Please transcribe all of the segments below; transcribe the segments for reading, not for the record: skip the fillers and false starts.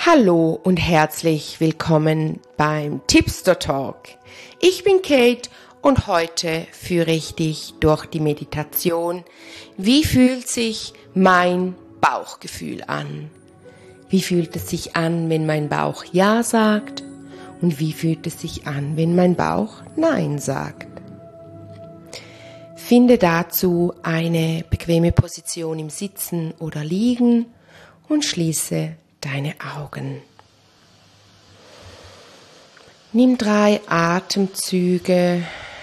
Hallo und herzlich willkommen beim Tipster Talk. Ich bin Kate und heute führe ich dich durch die Meditation. Wie fühlt sich mein Bauchgefühl an? Wie fühlt es sich an, wenn mein Bauch Ja sagt? Und wie fühlt es sich an, wenn mein Bauch Nein sagt? Finde dazu eine bequeme Position im Sitzen oder Liegen und schließe deine Augen. Nimm 3 Atemzüge.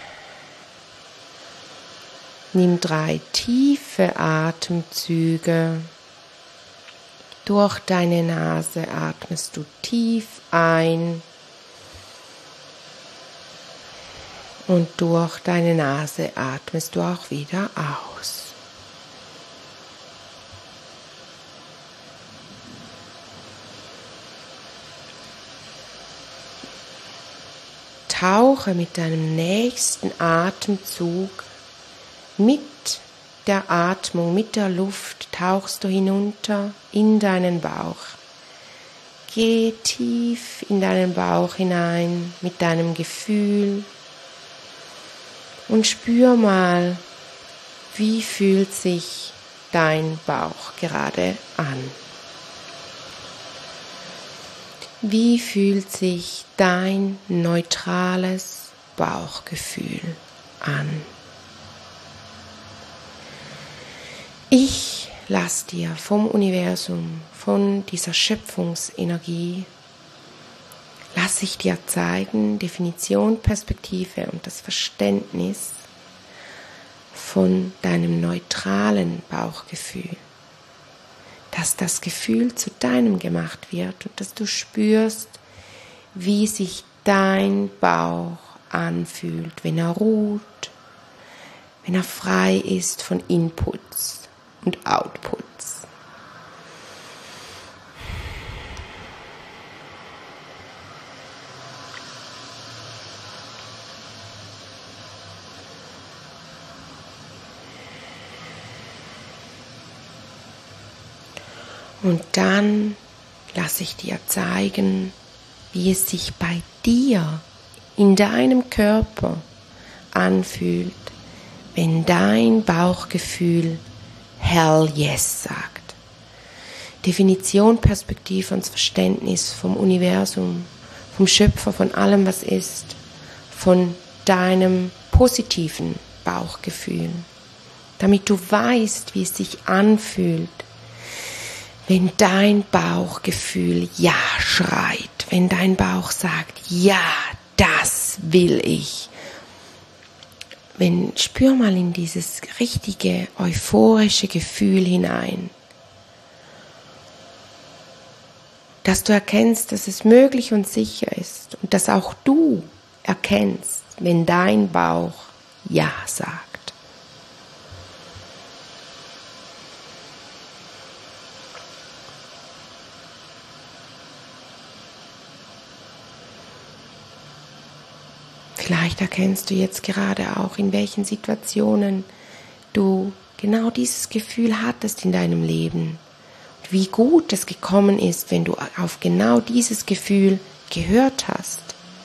Nimm 3 tiefe Atemzüge. Durch deine Nase atmest du tief ein und durch deine Nase atmest du auch wieder aus. Tauche mit deinem nächsten Atemzug mit der Atmung, mit der Luft, tauchst du hinunter in deinen Bauch. Geh tief in deinen Bauch hinein mit deinem Gefühl und spür mal, wie fühlt sich dein Bauch gerade an. Wie fühlt sich dein neutrales Bauchgefühl an? Ich lasse dir vom Universum, von dieser Schöpfungsenergie, lasse ich dir zeigen, Definition, Perspektive und das Verständnis von deinem neutralen Bauchgefühl. Dass das Gefühl zu deinem gemacht wird und dass du spürst, wie sich dein Bauch anfühlt, wenn er ruht, wenn er frei ist von Inputs und Outputs. Und dann lasse ich dir zeigen, wie es sich bei dir in deinem Körper anfühlt, wenn dein Bauchgefühl Hell Yes sagt. Definition, Perspektive und Verständnis vom Universum, vom Schöpfer, von allem, was ist, von deinem positiven Bauchgefühl, damit du weißt, wie es sich anfühlt, wenn dein Bauchgefühl Ja schreit, wenn dein Bauch sagt, ja, das will ich. Spür mal in dieses richtige, euphorische Gefühl hinein, dass du erkennst, dass es möglich und sicher ist und dass auch du erkennst, wenn dein Bauch Ja sagt. Vielleicht erkennst du jetzt gerade auch, in welchen Situationen du genau dieses Gefühl hattest in deinem Leben. Und wie gut es gekommen ist, wenn du auf genau dieses Gefühl gehört hast.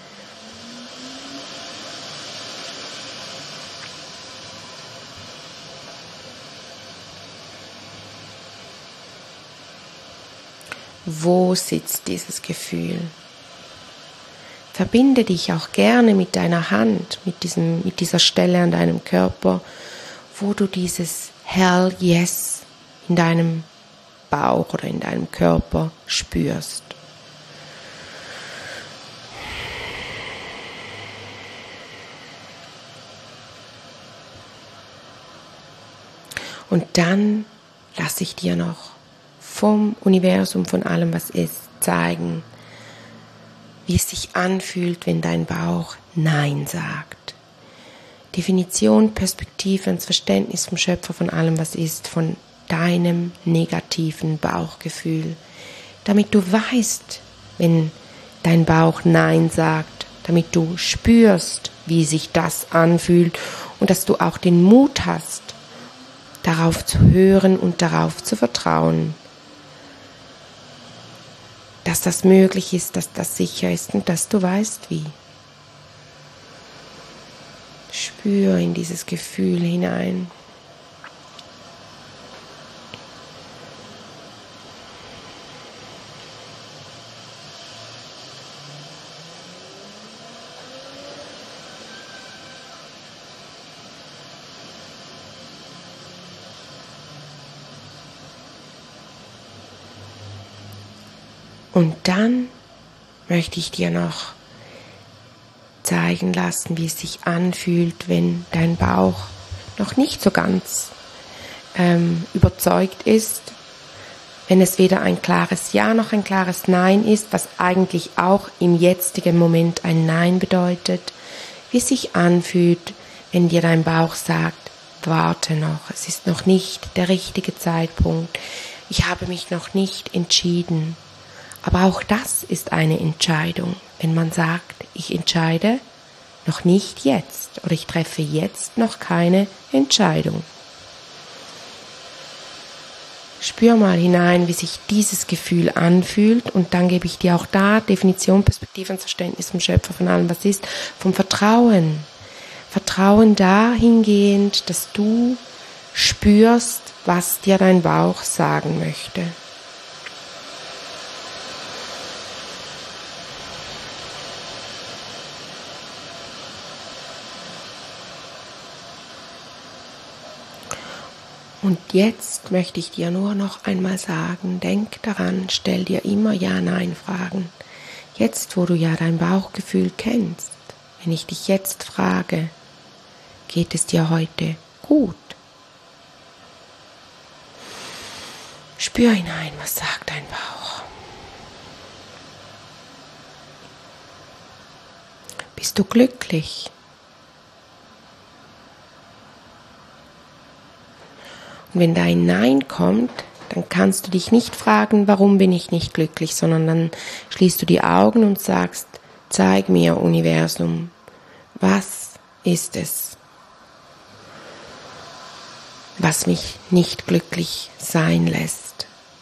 Wo sitzt dieses Gefühl? Verbinde dich auch gerne mit deiner Hand, mit dieser Stelle an deinem Körper, wo du dieses Hell Yes in deinem Bauch oder in deinem Körper spürst. Und dann lasse ich dir noch vom Universum, von allem, was ist, zeigen, wie es sich anfühlt, wenn dein Bauch Nein sagt. Definition, Perspektive und das Verständnis vom Schöpfer von allem, was ist, von deinem negativen Bauchgefühl. Damit du weißt, wenn dein Bauch Nein sagt, damit du spürst, wie sich das anfühlt und dass du auch den Mut hast, darauf zu hören und darauf zu vertrauen. dass das möglich ist, dass das sicher ist und dass du weißt wie. Spür in dieses Gefühl hinein. Und dann möchte ich dir noch zeigen lassen, wie es sich anfühlt, wenn dein Bauch noch nicht so ganz überzeugt ist, wenn es weder ein klares Ja noch ein klares Nein ist, was eigentlich auch im jetzigen Moment ein Nein bedeutet, wie es sich anfühlt, wenn dir dein Bauch sagt, warte noch, es ist noch nicht der richtige Zeitpunkt, ich habe mich noch nicht entschieden. Aber auch das ist eine Entscheidung, wenn man sagt, ich entscheide noch nicht jetzt oder ich treffe jetzt noch keine Entscheidung. Spür mal hinein, wie sich dieses Gefühl anfühlt und dann gebe ich dir auch da Definition, Perspektive und Verständnis vom Schöpfer von allem, was ist, vom Vertrauen. Vertrauen dahingehend, dass du spürst, was dir dein Bauch sagen möchte. Und jetzt möchte ich dir nur noch einmal sagen, denk daran, stell dir immer Ja-Nein-Fragen. Jetzt, wo du ja dein Bauchgefühl kennst, wenn ich dich jetzt frage, geht es dir heute gut? Spür hinein, was sagt dein Bauch? Bist du glücklich? Und wenn dein Nein kommt, dann kannst du dich nicht fragen, warum bin ich nicht glücklich, sondern dann schließt du die Augen und sagst, zeig mir, Universum, was ist es, was mich nicht glücklich sein lässt?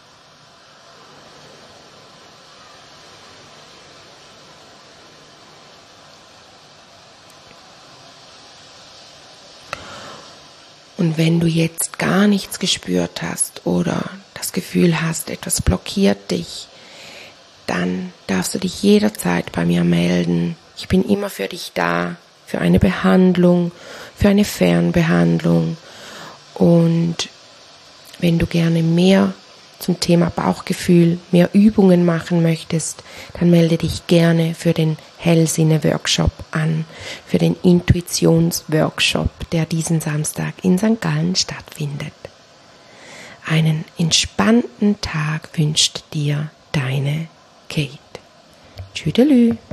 Und wenn du jetzt gar nichts gespürt hast oder das Gefühl hast, etwas blockiert dich, dann darfst du dich jederzeit bei mir melden. Ich bin immer für dich da, für eine Behandlung, für eine Fernbehandlung. Und wenn du gerne mehr zum Thema Bauchgefühl, mehr Übungen machen möchtest, dann melde dich gerne für den Hellsinne-Workshop an, für den Intuitions-Workshop, der diesen Samstag in St. Gallen stattfindet. Einen entspannten Tag wünscht dir deine Kate. Tschüdelü.